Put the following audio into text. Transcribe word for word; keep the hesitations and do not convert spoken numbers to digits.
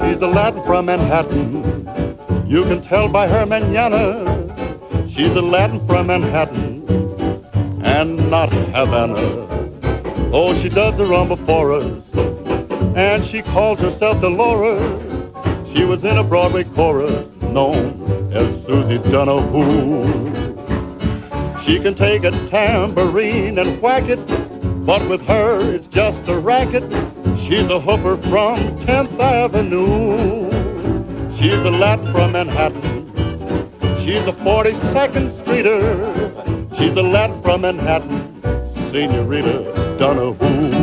She's a Latin from Manhattan. You can tell by her manana. She's a Latin from Manhattan and not Havana. Oh, she does the rumba for us, and she calls herself Dolores. She was in a Broadway chorus known as Susie Donahue. She can take a tambourine and whack it, but with her it's just a racket. She's a hooper from tenth Avenue. She's a Latin from Manhattan. She's a forty-second Streeter. She's a Latin from Manhattan, Senorita Donahue.